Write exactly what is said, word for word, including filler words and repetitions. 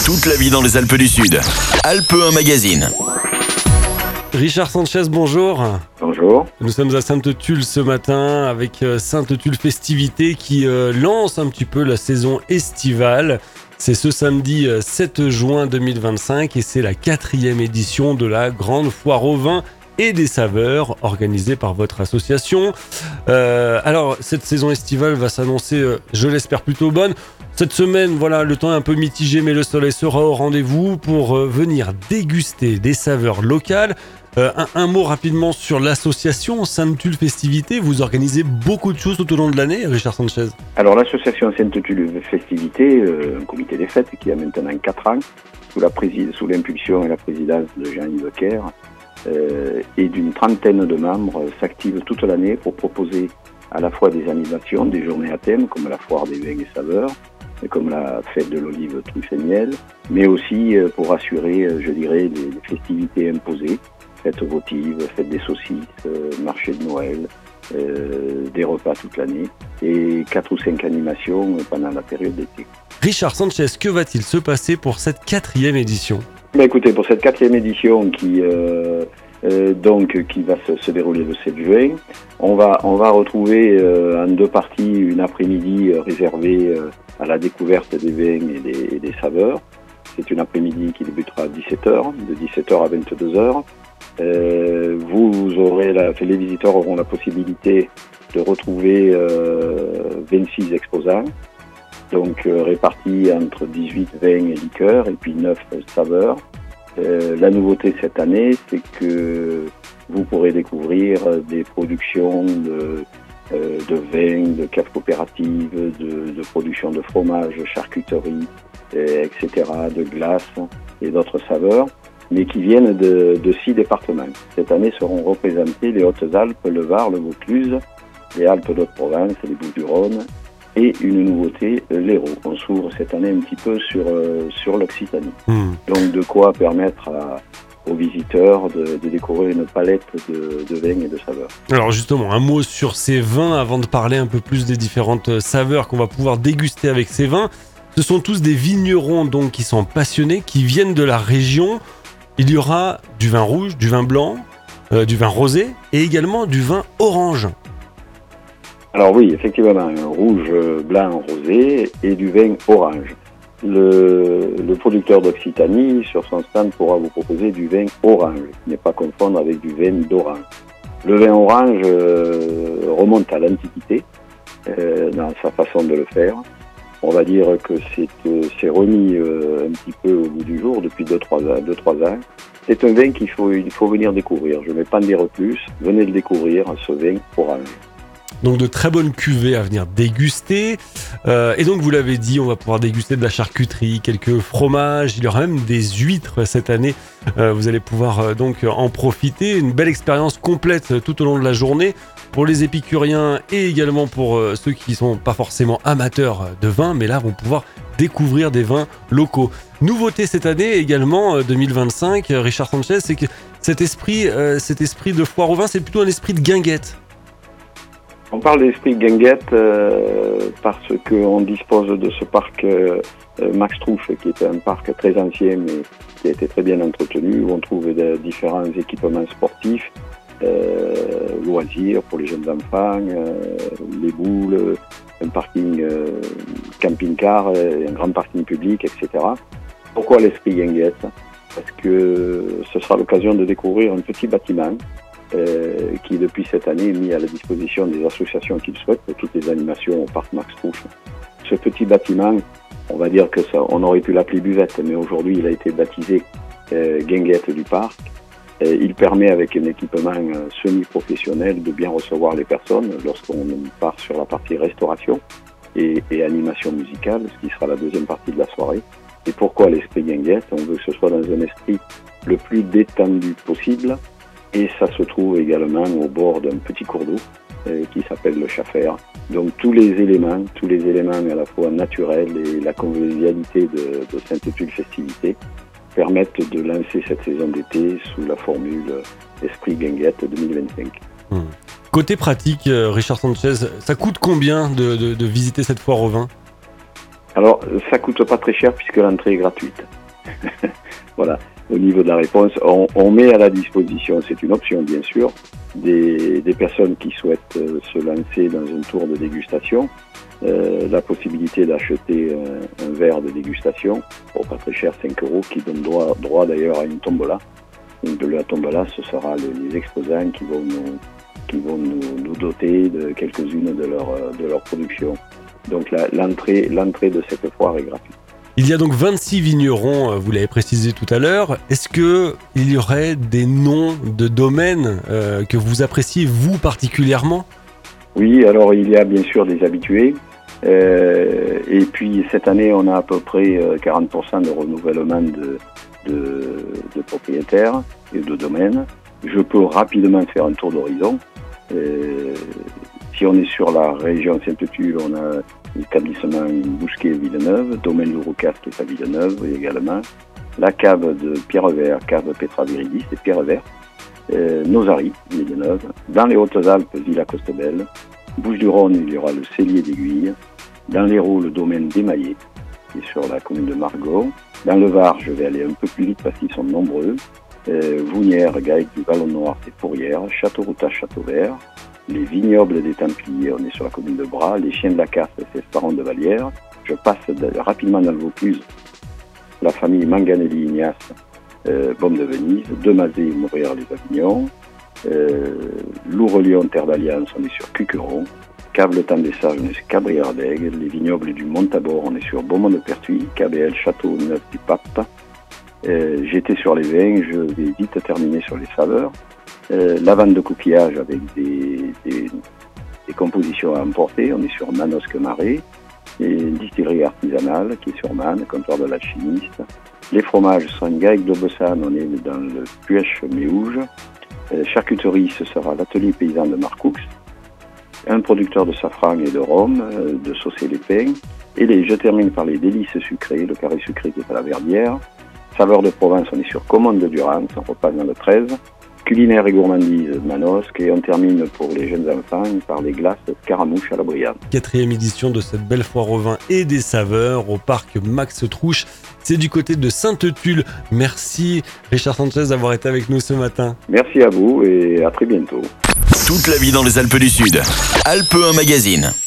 Toute la vie dans les Alpes du Sud. Alpes un magazine. Richard Sanchez, bonjour. Bonjour. Nous sommes à Sainte-Tulle ce matin avec Sainte-Tulle Festivités qui euh, lance un petit peu la saison estivale. C'est ce samedi sept juin deux mille vingt-cinq et c'est la quatrième édition de la grande foire au vin et des saveurs organisée par votre association. Euh, alors, cette saison estivale va s'annoncer, euh, je l'espère, plutôt bonne. Cette semaine, voilà, le temps est un peu mitigé, mais le soleil sera au rendez-vous pour euh, venir déguster des saveurs locales. Euh, un, un mot rapidement sur l'association Sainte-Tulle Festivités. Vous organisez beaucoup de choses tout au long de l'année, Richard Sanchez. Alors l'association Sainte-Tulle Festivités, euh, un comité des fêtes qui a maintenant quatre ans, sous, la présid- sous l'impulsion et la présidence de Jean-Yves Kerr, euh, et d'une trentaine de membres, euh, s'active toute l'année pour proposer à la fois des animations, des journées à thème, comme la foire des vins et saveurs, comme la fête de l'olive truffe et miel, mais aussi euh, pour assurer, euh, je dirais, les, les festivités imposées, fête votive, fête des saucisses, euh, marché de Noël, euh, des repas toute l'année et quatre ou cinq animations pendant la période d'été. Richard Sanchez, que va-t-il se passer pour cette quatrième édition ? Ben écoutez, pour cette quatrième édition qui euh, euh, donc qui va se, se dérouler le sept juin, on va on va retrouver euh, en deux parties une après-midi euh, réservée euh, à la découverte des vins et des, et des saveurs. C'est une après-midi qui débutera à dix-sept heures, de dix-sept heures à vingt-deux heures. Euh, vous, vous aurez la, les visiteurs auront la possibilité de retrouver euh, vingt-six exposants, donc euh, répartis entre dix-huit vins et liqueurs et puis neuf saveurs. Euh, la nouveauté cette année, c'est que vous pourrez découvrir des productions de, euh, de vins, de caves coopératives, de, de production de fromage, charcuterie, et cetera, de glaces et d'autres saveurs, mais qui viennent de, de six départements. Cette année seront représentés les Hautes-Alpes, le Var, le Vaucluse, les Alpes d'Haute-Provence, les Bouches-du-Rhône et une nouveauté, l'Hérault. On s'ouvre cette année un petit peu sur, euh, sur l'Occitanie. Mmh. Donc de quoi permettre à, aux visiteurs de, de découvrir une palette de, de vins et de saveurs. Alors justement, un mot sur ces vins avant de parler un peu plus des différentes saveurs qu'on va pouvoir déguster avec ces vins. Ce sont tous des vignerons donc qui sont passionnés, qui viennent de la région. Il y aura du vin rouge, du vin blanc, euh, du vin rosé et également du vin orange. Alors oui, effectivement, un rouge, blanc, rosé et du vin orange. Le, le producteur d'Occitanie, sur son stand, pourra vous proposer du vin orange, qui n'est pas à confondre avec du vin d'orange. Le vin orange euh, remonte à l'Antiquité euh, dans sa façon de le faire. On va dire que c'est, euh, c'est remis euh, un petit peu au bout du jour depuis deux trois ans. C'est un vin qu'il faut, il faut venir découvrir. Je ne vais pas en dire plus. Venez le découvrir, ce vin orange. Donc de très bonnes cuvées à venir déguster. Euh, et donc vous l'avez dit, on va pouvoir déguster de la charcuterie, quelques fromages. Il y aura même des huîtres cette année. Euh, vous allez pouvoir euh, donc en profiter. Une belle expérience complète tout au long de la journée pour les épicuriens et également pour euh, ceux qui ne sont pas forcément amateurs de vin, mais là vont pouvoir découvrir des vins locaux. Nouveauté cette année également, euh, deux mille vingt-cinq, euh, Richard Sanchez, c'est que cet esprit, euh, cet esprit de foire au vin, c'est plutôt un esprit de guinguette. On parle d'esprit de guinguette euh, parce qu'on dispose de ce parc euh, Max Trouff, qui est un parc très ancien mais qui a été très bien entretenu, où on trouve de, différents équipements sportifs, euh, loisirs pour les jeunes enfants, euh, les boules, un parking euh, camping-car, un grand parking public, et cetera. Pourquoi l'esprit guinguette ? Parce que ce sera l'occasion de découvrir un petit bâtiment Euh, qui depuis cette année est mis à la disposition des associations qui le souhaitent pour toutes les animations au parc Max Trouff. Ce petit bâtiment, on va dire que ça, on aurait pu l'appeler buvette, mais aujourd'hui il a été baptisé euh, guinguette du parc. Et il permet avec un équipement euh, semi-professionnel de bien recevoir les personnes lorsqu'on part sur la partie restauration et, et animation musicale, ce qui sera la deuxième partie de la soirée. Et pourquoi l'esprit guinguette ? On veut que ce soit dans un esprit le plus détendu possible. Et ça se trouve également au bord d'un petit cours d'eau euh, qui s'appelle le Chaffer. Donc tous les éléments, tous les éléments à la fois naturels et la convivialité de, de Sainte-Tulle Festivités permettent de lancer cette saison d'été sous la formule Esprit Guinguette deux mille vingt-cinq. Mmh. Côté pratique, Richard Sanchez, ça coûte combien de, de, de visiter cette foire au vin ? Alors, ça coûte pas très cher puisque l'entrée est gratuite. voilà, au niveau de la réponse, on, on met à la disposition, c'est une option bien sûr, des, des personnes qui souhaitent euh, se lancer dans un tour de dégustation, euh, la possibilité d'acheter un, un verre de dégustation, pour pas très cher, cinq euros, qui donne droit, droit d'ailleurs à une tombola. Donc de la tombola, ce sera les, les exposants qui vont nous, qui vont nous, nous doter de quelques-unes de leur, de leur production. Donc la, l'entrée, l'entrée de cette foire est gratuite. Il y a donc vingt-six vignerons, vous l'avez précisé tout à l'heure. Est-ce qu'il y aurait des noms de domaines euh, que vous appréciez, vous particulièrement ? Oui, alors il y a bien sûr des habitués. Euh, et puis cette année, on a à peu près quarante pour cent de renouvellement de, de, de propriétaires et de domaines. Je peux rapidement faire un tour d'horizon. Euh, si on est sur la région Sainte-Tulle, on a l'établissement Bousquet-Villeneuve, domaine Louroucas qui est à Villeneuve également, la cave de Pierrevert, cave Petra Viridis et Pierrevert, euh, Nosari, Villeneuve, dans les Hautes-Alpes, Villa Costebelle, Bouches-du-Rhône, il y aura le cellier d'Aiguille, dans l'Hérault, le domaine d'Émaillé, qui est sur la commune de Margaux, dans le Var, je vais aller un peu plus vite parce qu'ils sont nombreux, euh, Vounières, Gaïc du Vallon Noir et Fourrières, Château-Routas, Château-Vert, les vignobles des Templiers, on est sur la commune de Bras, les chiens de la Casse, c'est Sparon de Vallière. Je passe de, rapidement dans le Vaucluse, la famille Manganelli-Ignace, euh, Baume de Venise, Demazé, Mourir-les-Avignons, euh, Lourelion, Terre d'Alliance, on est sur Cucuron, Cave Le Temps des Sages, on est sur Cabrières d'Aigle, les vignobles du Montabor, on est sur Beaumont-de-Pertuis, K B L, Château-Neuf du Pape. Euh, j'étais sur les vins, je vais vite terminer sur les saveurs. Euh, la vente de coquillages avec des, des, des compositions à emporter, on est sur Manosque Marais, et une distillerie artisanale qui est sur Man, comptoir de l'alchimiste. Les fromages sont une Gaïc d'Aubessan, on est dans le Puech Méouge. Euh, charcuterie, ce sera l'atelier paysan de Marcoux, un producteur de safran et de rhum, euh, de saucer les pains. Et les, je termine par les délices sucrées, le carré sucré qui est à la Verdière. Saveurs de Provence, on est sur Commande de Durance, on repasse dans le treize. Culinaire et gourmandise Manosque, et on termine pour les jeunes enfants par les glaces Scaramouche à la Brianne. Quatrième édition de cette belle foire au vin et des saveurs au parc Max Trouche. C'est du côté de Sainte-Tulle. Merci Richard Sanchez d'avoir été avec nous ce matin. Merci à vous et à très bientôt. Toute la vie dans les Alpes du Sud. Alpe un Magazine.